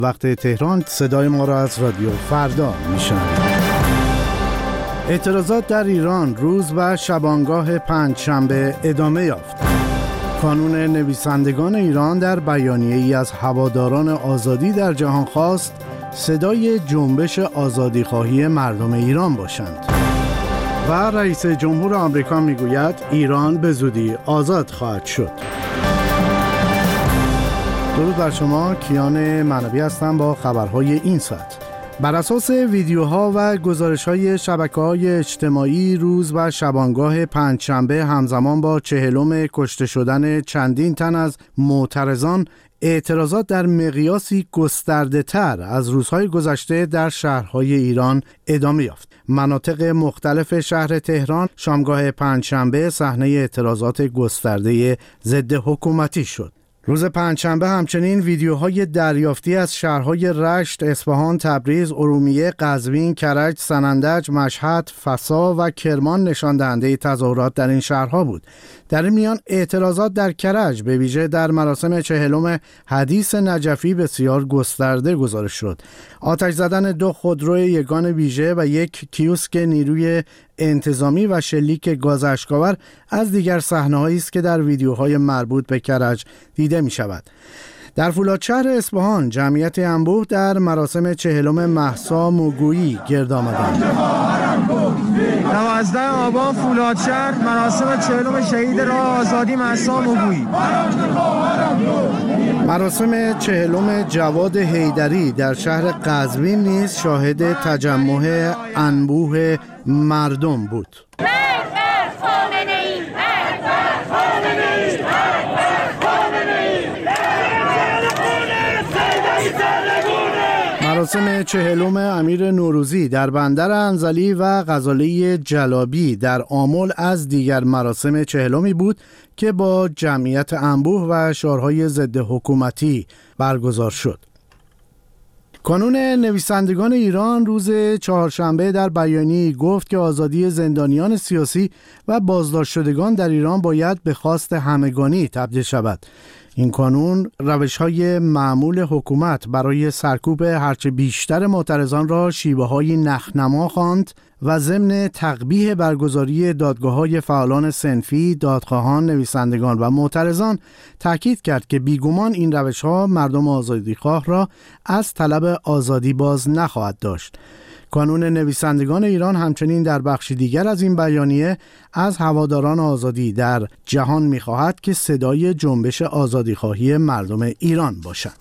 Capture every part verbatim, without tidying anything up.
وقت تهران صدای ما را از رادیو فردا میشنوید. اعتراضات در ایران روز و شبانگاه پنجشنبه ادامه یافت. کانون نویسندگان ایران در بیانیه‌ای از هواداران آزادی در جهان خواست صدای جنبش آزادیخواهی مردم ایران باشند. و رئیس جمهور آمریکا میگوید ایران به زودی آزاد خواهد شد. درود بر شما، کیان معنوی هستم با خبرهای این ساعت. بر اساس ویدیوها و گزارش‌های شبکه‌های اجتماعی روز و شبانگاه پنجشنبه همزمان با چهلم کشته شدن چندین تن از معترضان، اعتراضات در مقیاسی گسترده‌تر از روزهای گذشته در شهرهای ایران ادامه یافت. مناطق مختلف شهر تهران شامگاه پنجشنبه صحنه اعتراضات گسترده ضد حکومتی شد. روز پنجشنبه همچنین ویدیوهای دریافتی از شهرهای رشت، اصفهان، تبریز، ارومیه، قزوین، کرج، سنندج، مشهد، فسا و کرمان نشان دهنده تظاهرات در این شهرها بود. در این میان اعتراضات در کرج به ویژه در مراسم چهلم حدیث نجفی بسیار گسترده گزارش شد. آتش زدن دو خودرو یگان ویژه و یک کیوسک نیروی انتظامی و شلیک گاز اشک‌آور از دیگر صحنه‌هایی است که در ویدیوهای مربوط به کرج دیده می‌شود. در فولادشهر اصفهان جمعیت انبوه در مراسم چهلم مهسا موگویی گرد آمدند. نوزده آبان فولادشهر مراسم چهلم شهید راه آزادی مهسا موگویی. مراسم چهلم جواد حیدری در شهر قزوین نیز شاهد تجمع انبوه مردم بود. مراسم چهلم امیر نوروزی در بندر انزلی و غزاله جلابی در آمل از دیگر مراسم چهلمی بود که با جمعیت انبوه و شعارهای ضد حکومتی برگزار شد. کانون نویسندگان ایران روز چهارشنبه در بیانیه‌ای گفت که آزادی زندانیان سیاسی و بازداشت شدگان در ایران باید به خواست همگانی تبدیل شود. این کانون روش‌های معمول حکومت برای سرکوب هرچه بیشتر معترضان را شیوه‌های نخنما خواند و ضمن تقبیح برگزاری دادگاه‌های فعالان صنفی، دادخواهان، نویسندگان و معترضان تاکید کرد که بیگمان این روش‌ها مردم آزادیخواه را از طلب آزادی باز نخواهد داشت. کانون نویسندگان ایران همچنین در بخشی دیگر از این بیانیه از هواداران آزادی در جهان می‌خواهد که صدای جنبش آزادیخواهی مردم ایران باشند.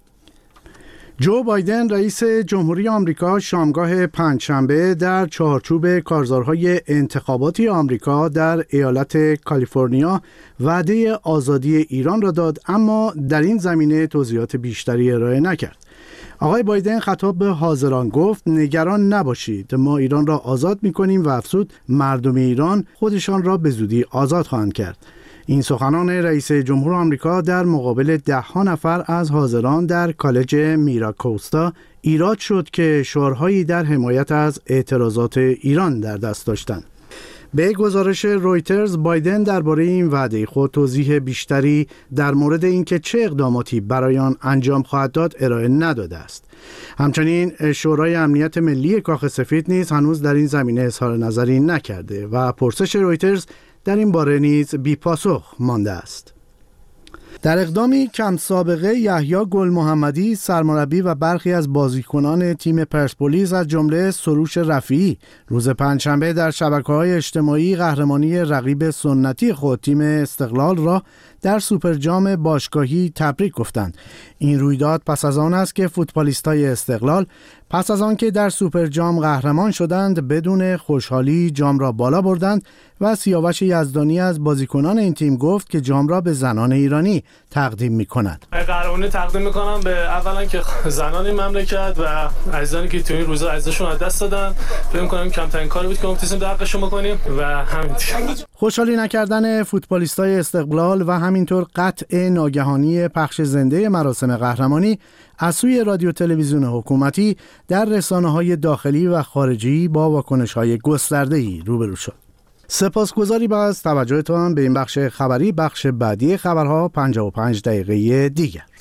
جو بایدن رئیس جمهوری آمریکا شامگاه پنجشنبه در چارچوب کارزارهای انتخاباتی آمریکا در ایالت کالیفرنیا وعده آزادی ایران را داد، اما در این زمینه توضیحات بیشتری ارائه نکرد. آقای بایدن خطاب به حاضران گفت نگران نباشید، ما ایران را آزاد می‌کنیم و افزود مردم ایران خودشان را به زودی آزاد خواهند کرد. این سخنان رئیس جمهور آمریکا در مقابل ده ها نفر از حاضران در کالج میراکوستا ایراد شد که شعارهایی در حمایت از اعتراضات ایران در دست داشتند. به گزارش رویترز بایدن درباره این وعده خود توضیح بیشتری در مورد اینکه چه اقداماتی برای آن انجام خواهد داد ارائه نداده است. همچنین شورای امنیت ملی کاخ سفید نیز هنوز در این زمینه اظهار نظری نکرده و پرسش رویترز در این باره نیز بی پاسخ مانده است. در اقدامی کم سابقه یحیی گل محمدی سرمربی و برخی از بازیکنان تیم پرسپولیس از جمله سروش رفیعی روز پنجشنبه در شبکه‌های اجتماعی قهرمانی رقیب سنتی خود تیم استقلال را در سوپر جام باشگاهی تبریک گفتند. این رویداد پس از آن است که فوتبالیستای استقلال پس از آن که در سوپر جام قهرمان شدند بدون خوشحالی جام را بالا بردند و سیاوش یزدانی از بازیکنان این تیم گفت که جام را به زنان ایرانی تقدیم می‌کند. قهرمانی تقدیم می‌کنم به اولا که زنان این مملکت و عزیزانی که تو این روزا عزیزشون از دست دادن. فکر می‌کنم کمترین کاری بود که می‌تونیم در حقشون بکنیم و همین. خوشحالی نکردن فوتبالیستای استقلال و همینطور قطع ناگهانی پخش زنده مراسم قهرمانی از سوی رادیو تلویزیون حکومتی در رسانه‌های داخلی و خارجی با واکنش‌های گسترده‌ای روبرو شد. سپاسگزاری از توجهتان به این بخش خبری. بخش بعدی خبرها پنجاه و پنج دقیقه دیگر.